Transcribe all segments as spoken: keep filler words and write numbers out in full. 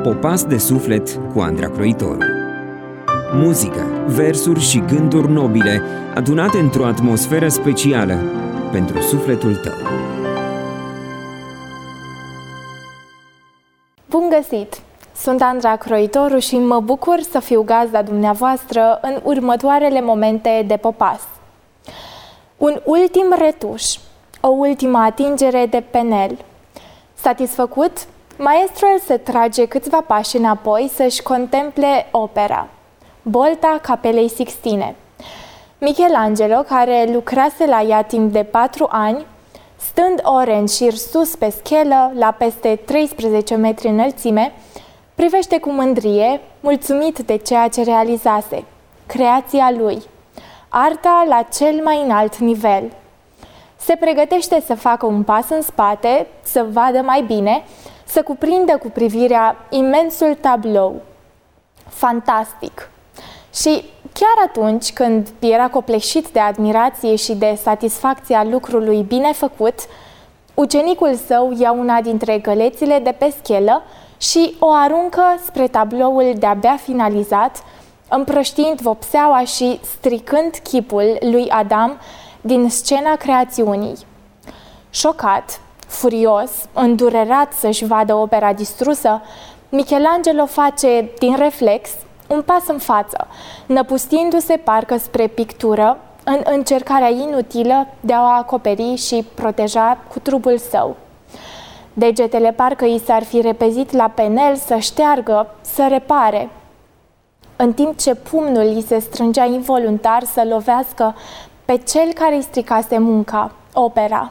Popas de suflet cu Andra Croitoru. Muzică, versuri și gânduri nobile adunate într-o atmosferă specială pentru sufletul tău. Bun găsit! Sunt Andra Croitoru și mă bucur să fiu gazda dumneavoastră în următoarele momente de Popas. Un ultim retuș, o ultimă atingere de penel. Satisfăcut, maestrul se trage câțiva pași înapoi să-și contemple opera, Bolta Capelei Sixtine. Michelangelo, care lucrase la ea timp de patru ani, stând ore în șir sus pe schelă, la peste treisprezece metri înălțime, privește cu mândrie, mulțumit de ceea ce realizase, creația lui, arta la cel mai înalt nivel. Se pregătește să facă un pas în spate, să vadă mai bine, să cuprindă cu privirea imensul tablou. Fantastic! Și chiar atunci când era copleșit de admirație și de satisfacția lucrului bine făcut, ucenicul său ia una dintre gălețile de pe schelă și o aruncă spre tabloul de-abia finalizat, împrăștiind vopseaua și stricând chipul lui Adam din scena creațiunii. Șocat, furios, îndurerat să-și vadă opera distrusă, Michelangelo face, din reflex, un pas în față, năpustindu-se parcă spre pictură, în încercarea inutilă de a o acoperi și proteja cu trupul său. Degetele parcă i s-ar fi repezit la penel să șteargă, să repare, în timp ce pumnul îi se strângea involuntar să lovească pe cel care îi stricase munca, opera.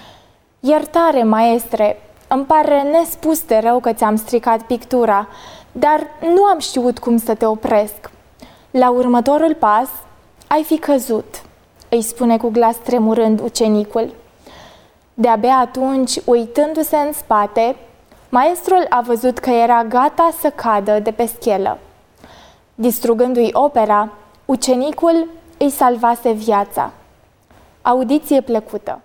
Iertare, maestre, îmi pare nespus de rău că ți-am stricat pictura, dar nu am știut cum să te opresc. La următorul pas ai fi căzut, îi spune cu glas tremurând ucenicul. De-abia atunci, uitându-se în spate, maestrul a văzut că era gata să cadă de pe schelă. Distrugându-i opera, ucenicul îi salvase viața. Audiție plăcută!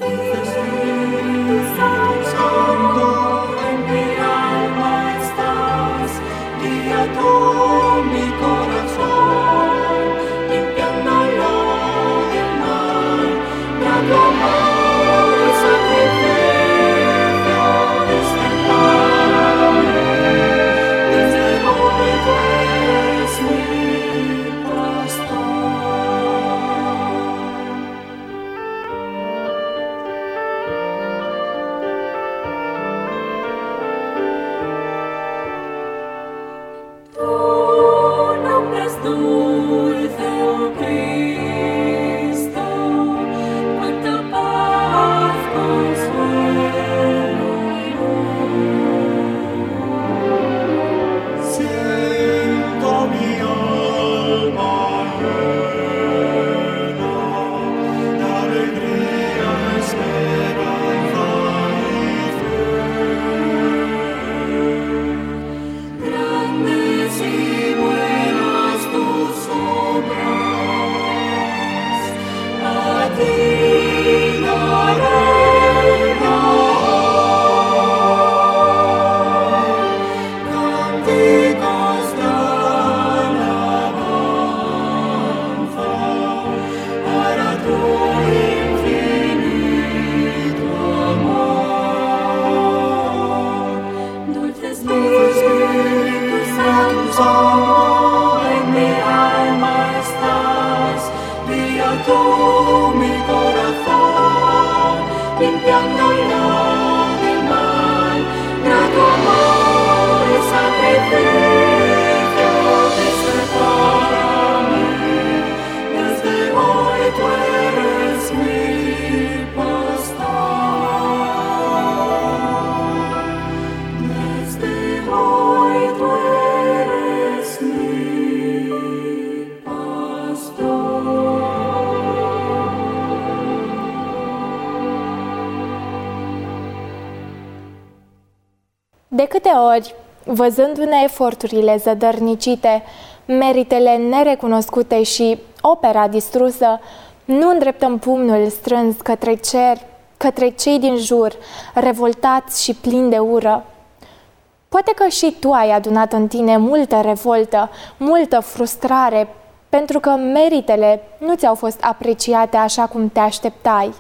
De câte ori, văzându-ne eforturile zădărnicite, meritele nerecunoscute și opera distrusă, nu îndreptăm pumnul strâns către cer, către cei din jur, revoltați și plini de ură. Poate că și tu ai adunat în tine multă revoltă, multă frustrare, pentru că meritele nu ți-au fost apreciate așa cum te așteptai.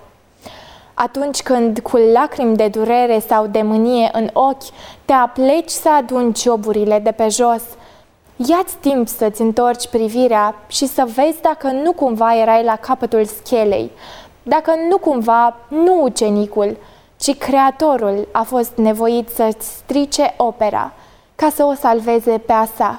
Atunci când, cu lacrimi de durere sau de mânie în ochi, te apleci să aduni cioburile de pe jos, ia-ți timp să-ți întorci privirea și să vezi dacă nu cumva erai la capătul schelei, dacă nu cumva nu ucenicul, ci creatorul a fost nevoit să-ți strice opera ca să o salveze pe a sa.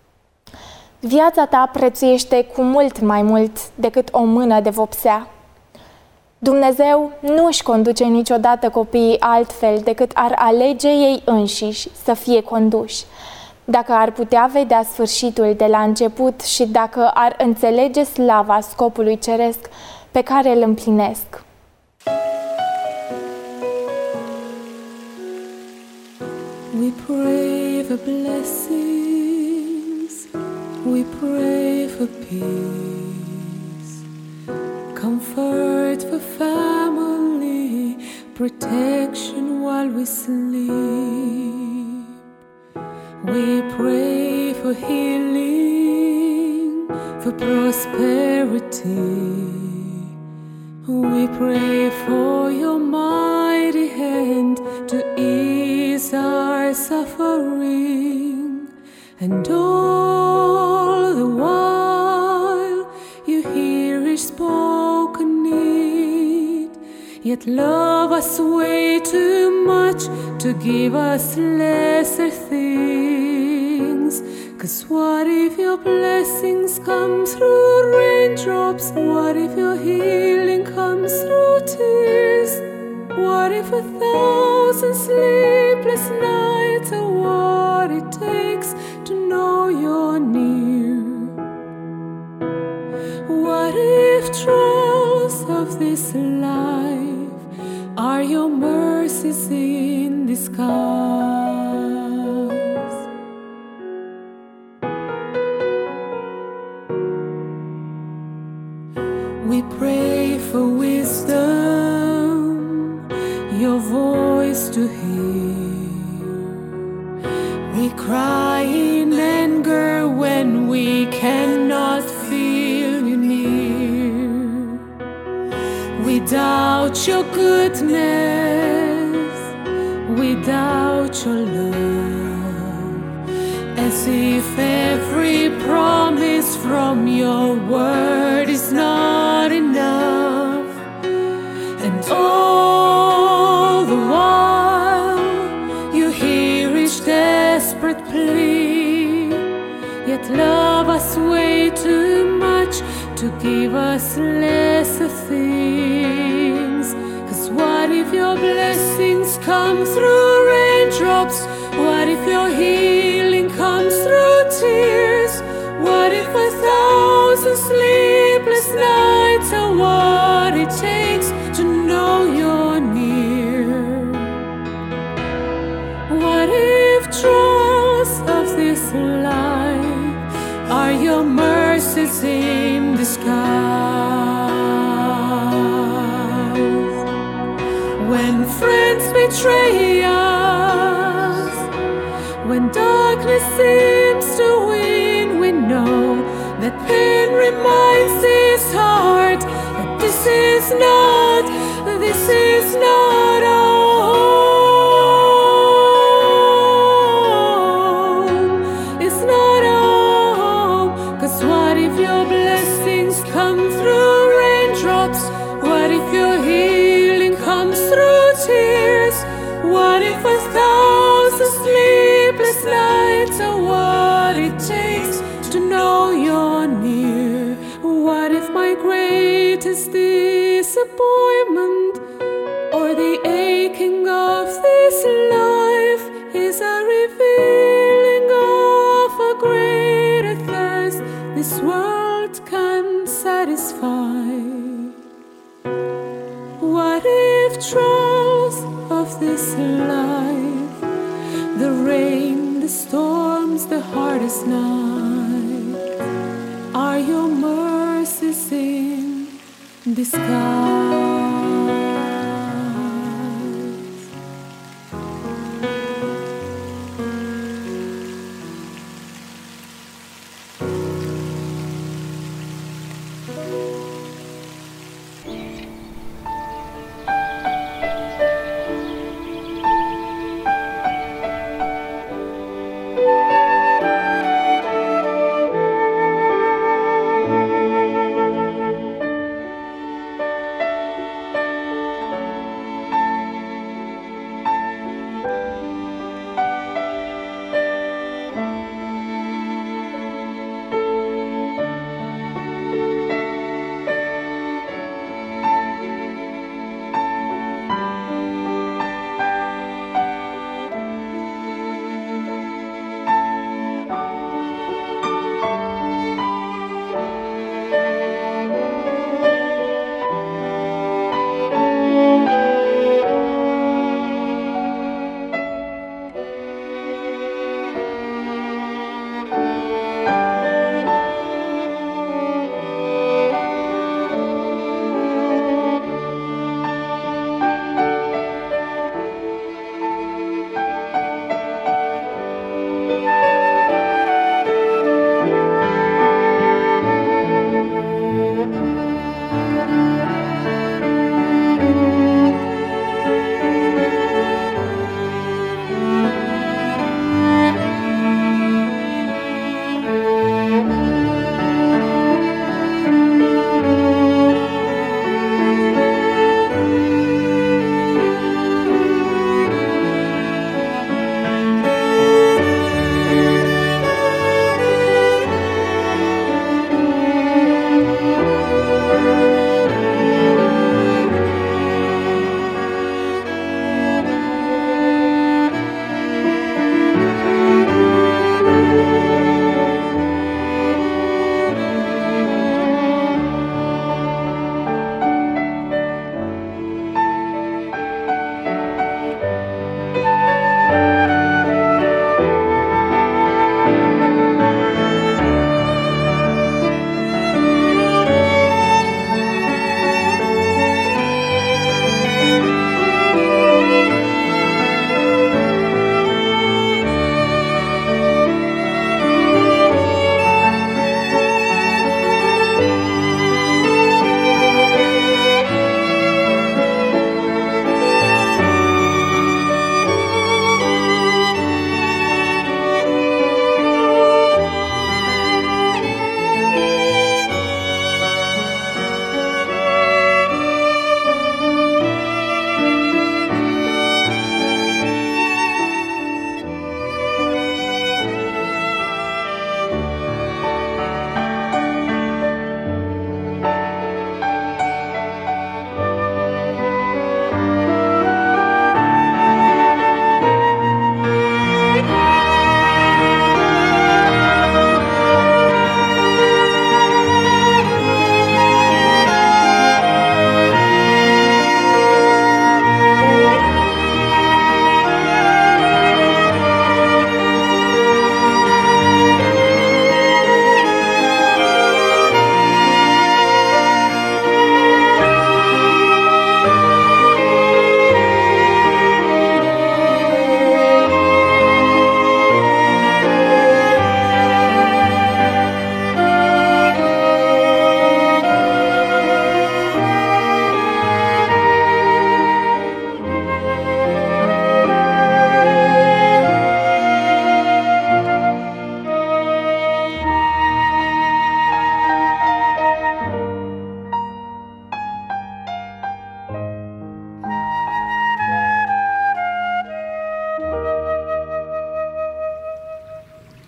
Viața ta prețuiește cu mult mai mult decât o mână de vopsea. Dumnezeu nu își conduce niciodată copiii altfel decât ar alege ei înșiși să fie conduși. Dacă ar putea vedea sfârșitul de la început și dacă ar înțelege slava scopului ceresc pe care îl împlinesc. We pray for blessings, we pray for peace, comfort for family, protection while we sleep. We pray for healing, for prosperity. We pray for your mighty hand to ease our suffering, and all the while you hear His spoken need, yet love us way too much to give us lesser things. 'Cause what if your blessings come through raindrops? What if your healing comes through tears? What if a thousand sleepless nights are what it takes to know you're near? What if trials of this life are your mercies in disguise? We pray for wisdom, your voice to hear. We cry in anger when we cannot feel you near. We doubt your goodness, we doubt your love, as if every promise from your word is not enough. And all the while you hear each desperate plea, yet love us way too much to give us lesser things. 'Cause what if your blessings come through raindrops? What if your healing comes through tears? What if a thousand sleepless nights are what it takes to know you're near? What if trials of this life are your mercies in disguise? When friends betray us, when darkness seems to win, we know that pain reminds his heart that this is not, this is not our home. It's not our home. 'Cause what if your blessings come through raindrops? What if your healing comes through tears? What if a thousand sleepless nights are what it takes to know you're near? What if my greatest disappointment or the aching of this life is a revealing of a greater thirst this world can satisfy? What if trials of this life, the rain, the storms, the hardest night, are your mercies in disguise?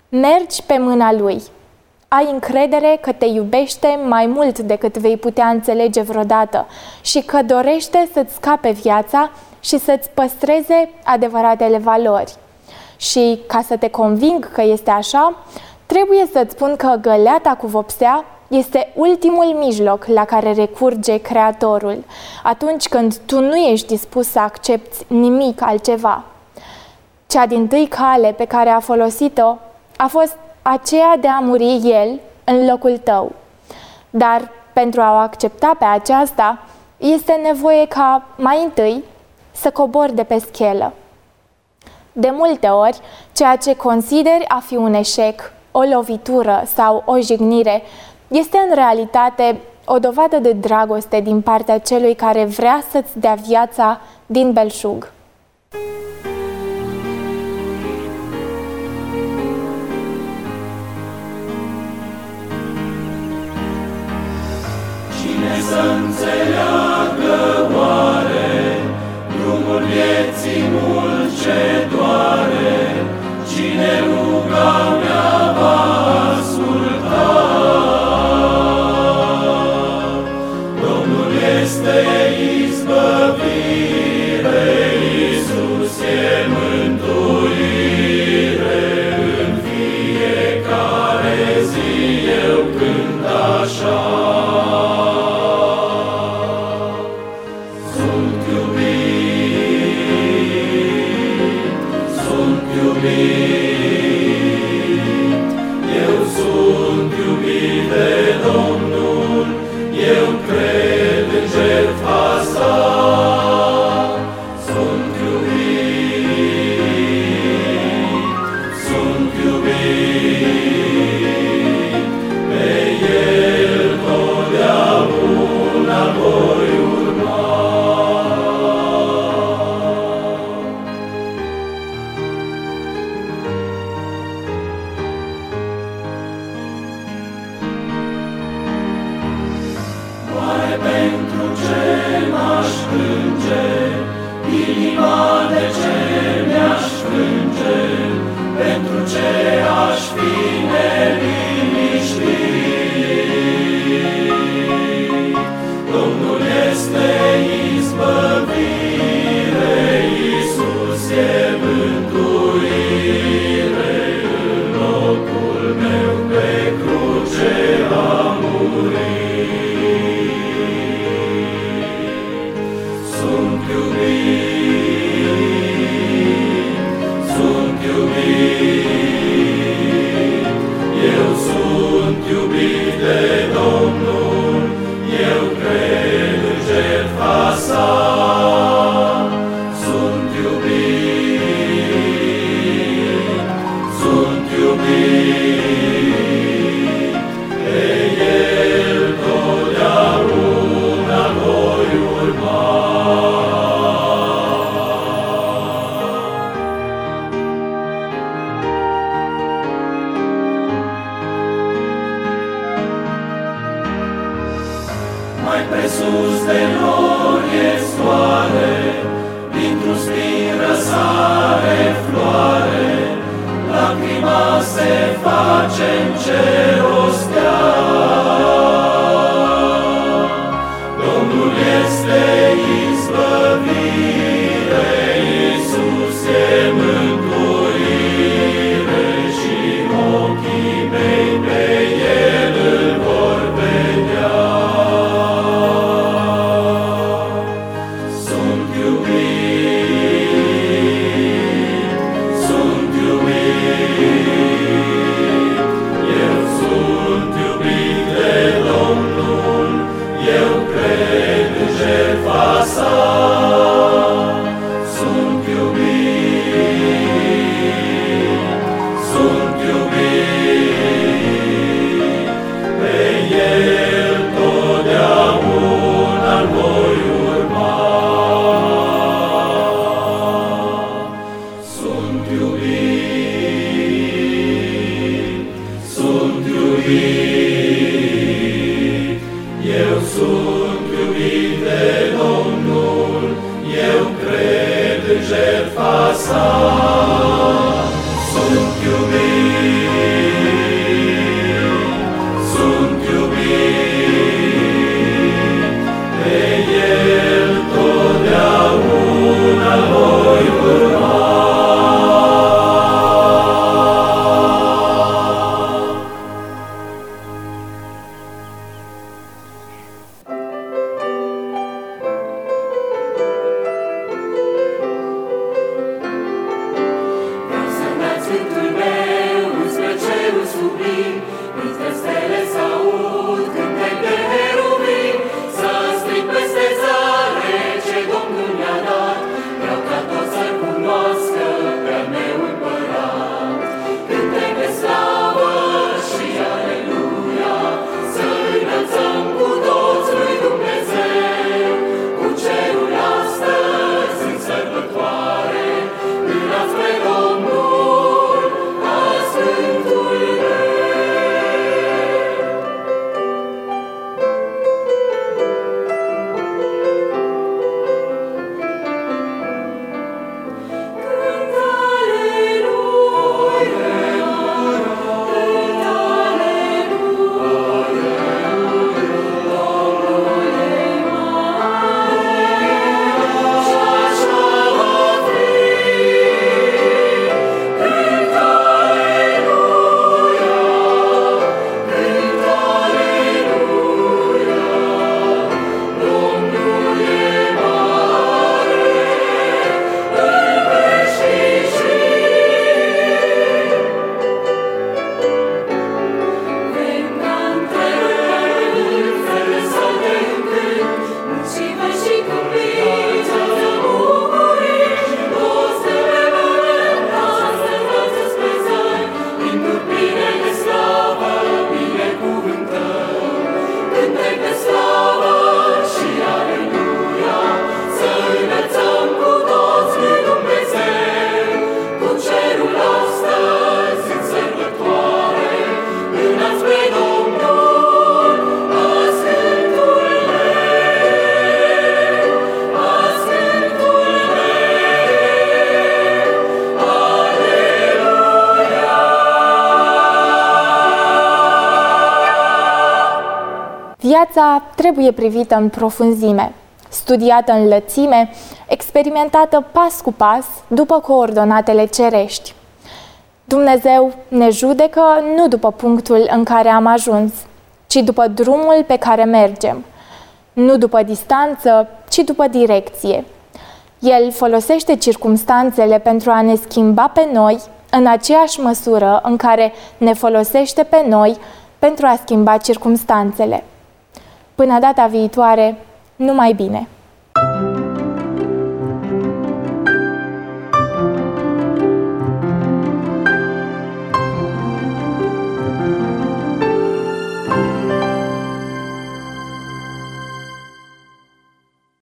Mergi pe mâna Lui. Ai încredere că te iubește mai mult decât vei putea înțelege vreodată și că dorește să-ți scape viața și să-ți păstreze adevăratele valori. Și ca să te conving că este așa, trebuie să-ți spun că găleata cu vopsea este ultimul mijloc la care recurge Creatorul, atunci când tu nu ești dispus să accepti nimic altceva. Cea dintâi cale pe care a folosit-o a fost aceea de a muri El în locul tău. Dar pentru a o accepta pe aceasta, este nevoie ca, mai întâi, să cobori de pe schelă. De multe ori, ceea ce consideri a fi un eșec, o lovitură sau o jignire, este în realitate o dovadă de dragoste din partea celui care vrea să-ți dea viața din belșug. Cine să înțeleagă oare drumul vieții mult ce doare? Cine ruga mea va asculta? Domnul este izbăvire, Iisus e mântuire. În fiecare zi eu cânt așa. Sunt iubit, sunt iubit, eu sunt iubit de Domnul, eu cred în jertfa sa. Sunt iubit, sunt iubit, pe El totdeauna voi urma. Oare pentru ce m-aș plânge, inima de ce mi-aș frânge, pentru ce aș fi neliniștit? Domnul este izbăvire, Iisus e mântuire. În locul meu pe cruce a murit. Sunt iubit, sunt iubit, eu sunt iubit de Domnul, eu cred în jertfa sa. Sunt iubit, sunt iubit, pe El totdeauna voi urma. Mai presus de nori e soare, dintr-un spin răsare floare, lacrima se face în cer o stea. Domnul este izbăvire, Iisus e mântuire și ochii mei pe El îl vor vedea. Sunt iubit, sunt iubit, eu sunt iubit de Domnul, eu cred în jertfa sa. Sunt iubit, sunt iubit, pe El totdeauna voi urma. Sunt iubit, sunt iubit, eu sunt iubit de Domnul, eu cred în jertfa sa. Sunt iubit, Viața trebuie privită în profunzime, studiată în lățime, experimentată pas cu pas după coordonatele cerești. Dumnezeu ne judecă nu după punctul în care am ajuns, ci după drumul pe care mergem, nu după distanță, ci după direcție. El folosește circumstanțele pentru a ne schimba pe noi în aceeași măsură în care ne folosește pe noi pentru a schimba circumstanțele. Până data viitoare, numai bine!